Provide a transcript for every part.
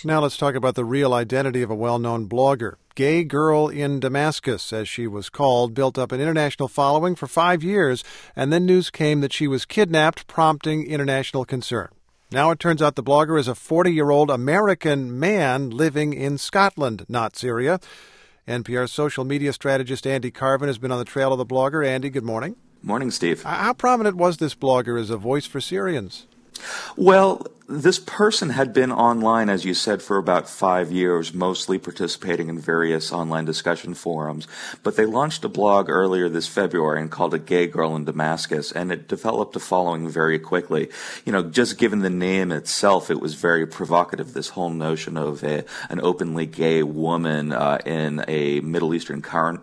Now let's talk about the real identity of a well-known blogger. Gay Girl in Damascus, as she was called, built up an international following for 5 years, and then news came that she was kidnapped, prompting international concern. Now it turns out the blogger is a 40-year-old American man living in Scotland, not Syria. NPR's social media strategist Andy Carvin has been on the trail of the blogger. Andy, good morning. Morning, Steve. How prominent was this blogger as a voice for Syrians? Well, this person had been online, as you said, for about 5 years, mostly participating in various online discussion forums. But they launched a blog earlier this February and called it Gay Girl in Damascus, and it developed a following very quickly. Just given the name itself, it was very provocative, this whole notion of an openly gay woman in a Middle Eastern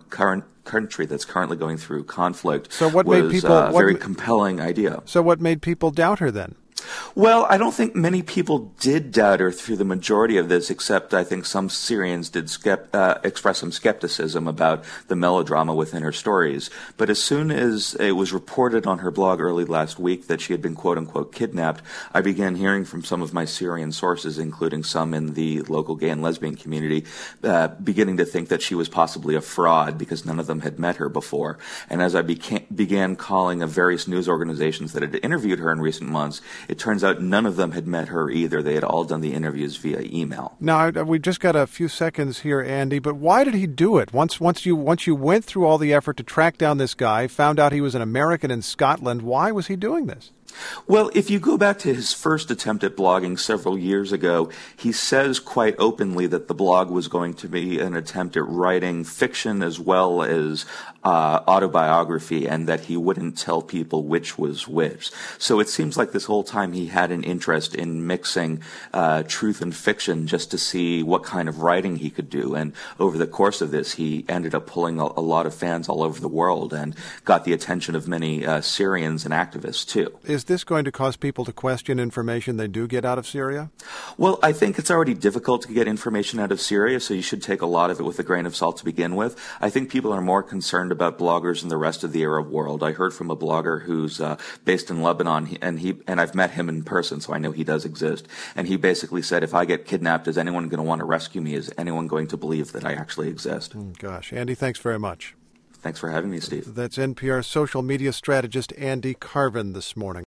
country that's currently going through conflict. So what was made people a very compelling idea. So what made people doubt her then? Well, I don't think many people did doubt her through the majority of this, except I think some Syrians did express some skepticism about the melodrama within her stories. But as soon as it was reported on her blog early last week that she had been quote-unquote kidnapped, I began hearing from some of my Syrian sources, including some in the local gay and lesbian community, beginning to think that she was possibly a fraud because none of them had met her before. And as I began calling various news organizations that had interviewed her in recent months, it turns out none of them had met her either. They had all done the interviews via email. Now, we've just got a few seconds here, Andy, but why did he do it? Once you went through all the effort to track down this guy, found out he was an American in Scotland, why was he doing this? Well, if you go back to his first attempt at blogging several years ago, he says quite openly that the blog was going to be an attempt at writing fiction as well as autobiography, and that he wouldn't tell people which was which. So it seems like this whole time he had an interest in mixing truth and fiction just to see what kind of writing he could do. And over the course of this, he ended up pulling a lot of fans all over the world and got the attention of many Syrians and activists, too. Is this going to cause people to question information they do get out of Syria? Well, I think it's already difficult to get information out of Syria, so you should take a lot of it with a grain of salt to begin with. I think people are more concerned about bloggers in the rest of the Arab world. I heard from a blogger who's based in Lebanon, and I've met him in person, so I know he does exist. And he basically said, if I get kidnapped, is anyone going to want to rescue me? Is anyone going to believe that I actually exist? Gosh, Andy, thanks very much. Thanks for having me, Steve. That's NPR social media strategist Andy Carvin this morning.